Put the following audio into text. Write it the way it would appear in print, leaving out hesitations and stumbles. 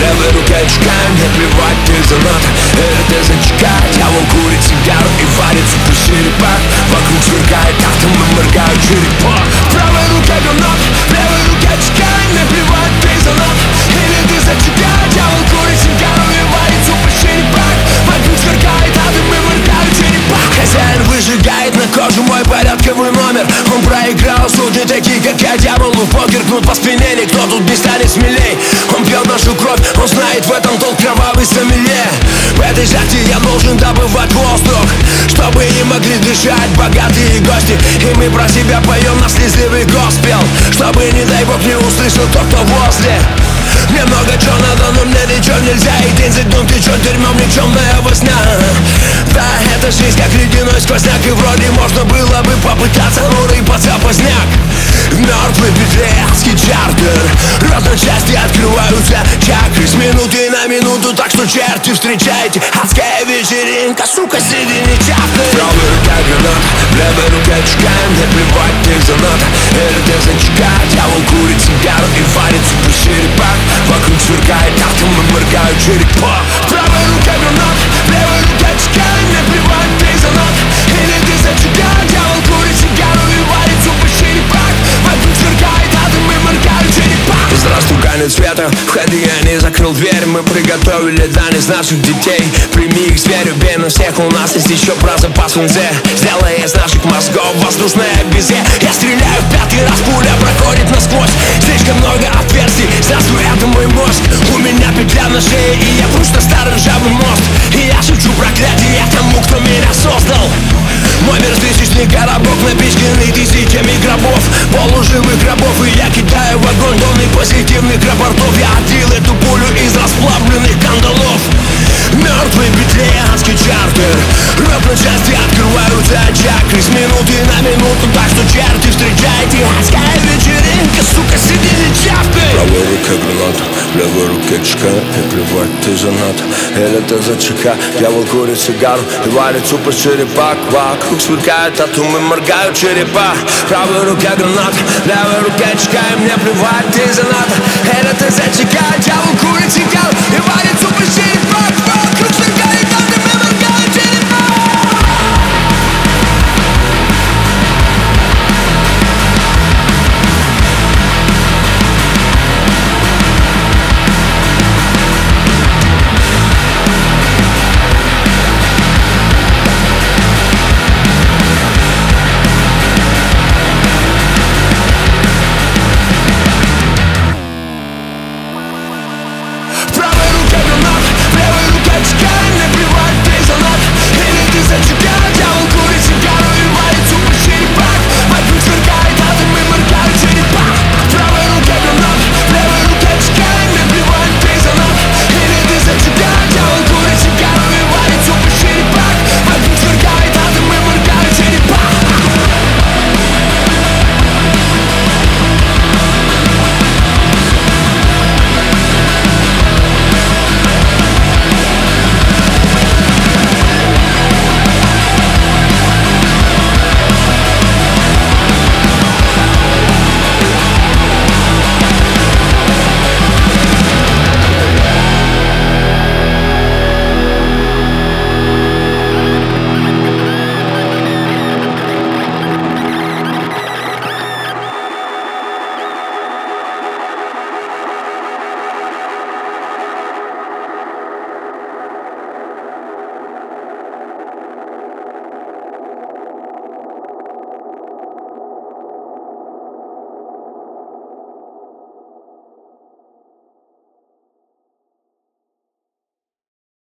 левой руке очка, мне плевать, ты занат или ты зачка. Дьявол курит сигару и варит супер черепах. Вокруг сверкает атомы, моргают черепа. В правой руке гранат, в левой руке очка, мне плевать, ты занат или ты зачка. Дьявол курит сигару и варит супер черепах. Вокруг сверкает атомы, моргают черепа. Хозяин выжигает на кожу мой порядковый номер. Он проиграл сотни такие, как я. Дьяволу в покер кнут по спине, никто тут не станет смелей. Он пьет нашу кровь, он знает в этом толк, кровавый сомелье. В этой жажде я должен добывать воздух, чтобы не могли дышать богатые гости. И мы про себя поем наш слезливый госпел, чтобы, не дай бог, не услышал тот, кто возле. Мне много чего надо, но мне ничего нельзя. И день за днем течет дерьмом никчемная возня. Да, это жизнь как ледяной сквозняк. И вроде можно было бы попытаться, но рыпаться поздняк. В мертвой петле адский чартер. Рот на части открываются чакры. С минуты на минуту, так что черти встречайте. Адская вечеринка, сука, среди нечастных. В правой руке гранат, в левой руке очка. Мне плевать, ты занат или ты зачка. Дьявол курит сигару и варит супер черепах. Вокруг сверкает атомы, моргают черепа. В правой руке гранат, в левой руке очка. Мне плевать, ты занат или ты зачка. Дьявол курит сигару и варит супер черепах. Вокруг сверкает атомы, моргают черепа. Здравствуй, конец света, входи, я не закрыл дверь. Мы приготовили дань из наших детей. Прими их, зверь, убей на всех. У нас есть еще про запас вензе. Сделай из наших мозгов воздушное безе. Я стреляю в пятый раз, пуля проходит насквозь. Слишком много отверстий, здравствуй, это мой мозг. У меня петля на шее, и я просто старый ржавый мост. И я шучу проклятие тому, кто меня создал. Мой мир тысячный коробок, напичканный тысячами гробов, полуживых гробов. И я кидаю в огонь тонны позитивных рапортов. Я отдел эту пулю из расплавленных кандалов. В мертвой петле адский чартер. Рот на части открываются чакры. С минуты на минуту, так что черти встречайте. Адская вечеринка, сука, сиди не чавкай. В правой руке гранат, в левой руке очка. Не плевать, ты жанат или ты зачка. Дьявол курит сигару и варит супер черепах. Вокруг сверкают атомы, моргают черепа. В правой руке гранат, в левой руке очка. И мне плевать, ты занат или ты зачка. Дьявол курит сигару и варит супер черепах.